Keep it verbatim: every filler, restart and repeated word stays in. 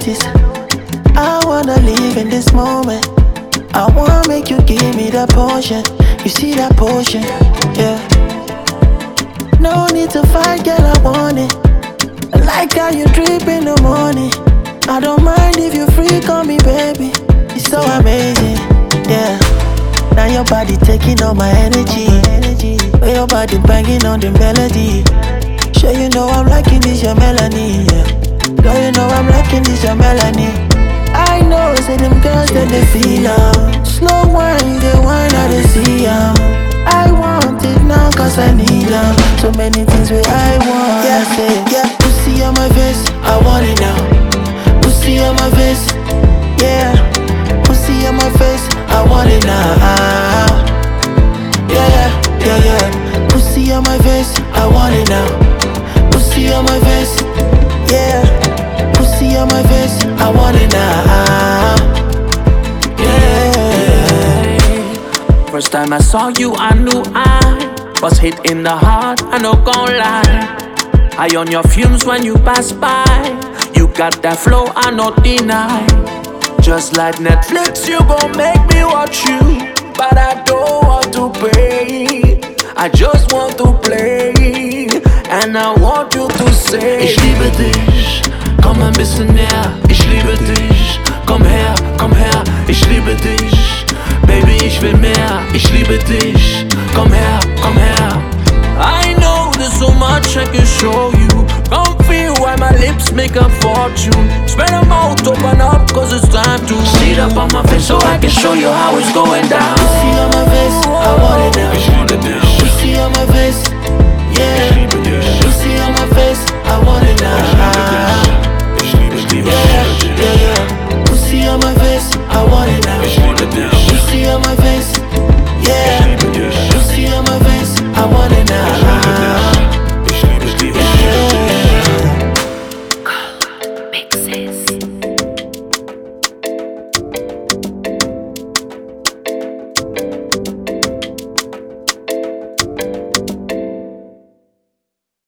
notice. I wanna live in this moment. I wanna make you give me that potion. You see that potion, yeah. No need to fight, girl, I want it. I like how you drip in the morning. I don't mind if you freak on me, baby. It's so amazing, yeah. Now your body taking all my energy. When your body banging on the melody. Sure you know I'm liking this your melody, yeah. Girl, you know I'm liking this your melody. I know, say them girls that they feel am. Slow wine, they wine how they see am. I want it now cause I need am. So many things where I want. Yeah, say, yeah, pussy on my face, I want it now. Pussy on my face, yeah. Pussy on my face, I want it now. Yeah, yeah, yeah, yeah. Pussy on my face, I want it now. Pussy on my face, yeah. Pussy on my face, I want it now. Yeah. First time I saw you, I knew I was hit in the heart, I no gon' lie. I on your fumes when you pass by. You got that flow, I no deny. Just like Netflix, you gon' make me watch you, but I don't want to pay. I just want to play, and I want you to say: Ich liebe dich, komm ein bisschen näher. Ich liebe dich, komm her, komm her. Ich liebe dich, Baby, ich will mehr. Ich liebe dich, komm her, komm her. I know there's so much I can show you. Come feel why my lips make a fortune. Spread them out, open up, cause it's time to sit up on my face so I can show you how it's going down. Pussy on my face, I want it now. Pussy on my face, yeah. Pussy on my face, I want it now. Yeah, yeah, yeah. Pussy on my face, I want it now. Pussy on my face.